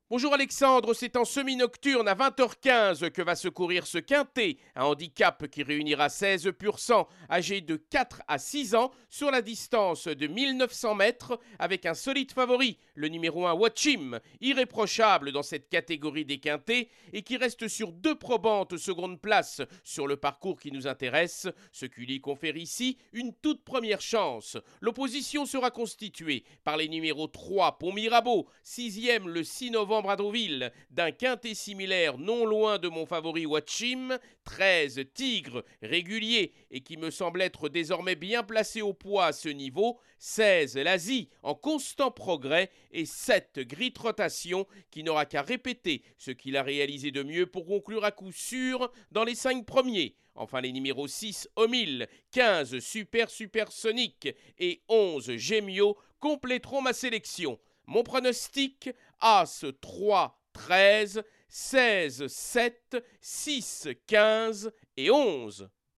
Bonjour Alexandre, c'est en semi-nocturne à 20h15 que va se courir ce quintet, un handicap qui réunira 16 pur sang âgés de 4 à 6 ans sur la distance de 1900 mètres avec un solide favori, le numéro 1 Watchim, irréprochable dans cette catégorie des quintets et qui reste sur deux probantes secondes places sur le parcours qui nous intéresse, ce qui lui confère ici une toute première chance. L'opposition sera constituée par les numéros 3 Pont Mirabeau, 6e le 6 novembre à Deauville, d'un quintet similaire non loin de mon favori Watchim, 13 Tigre régulier et qui me semble être désormais bien placé au poids à ce niveau, 16 l'Asie en constant progrès et 7 Grit Rotation qui n'aura qu'à répéter ce qu'il a réalisé de mieux pour conclure à coup sûr dans les 5 premiers. Enfin les numéros 6 Omil, 15 Supersonic et 11 Gemio compléteront ma sélection. Mon pronostic, As 3, 13, 16, 7, 6, 15 et 11.